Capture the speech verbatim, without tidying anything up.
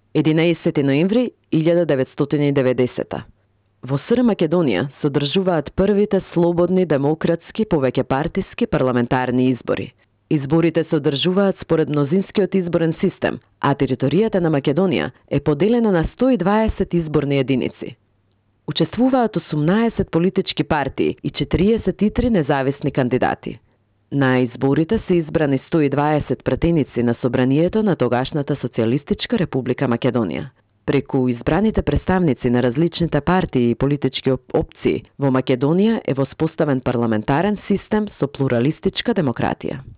единаесети ноември илјада деветстотини и деветдесета. Во СР Македонија се одржуваат првите слободни, демократски, повеќепартиски парламентарни избори. Изборите се одржуваат според мнозинскиот изборен систем, а територијата на Македонија е поделена на сто и дваесет изборни единици. Учествуваат осумнаесет политички партии и четириесет и три независни кандидати. На изборите се избрани сто и дваесет пратеници на собранието на тогашната Социјалистичка република Македонија. Преку избраните представници на различните партии и политички опции, во Македонија е воспоставен парламентарен систем со плуралистичка демократија.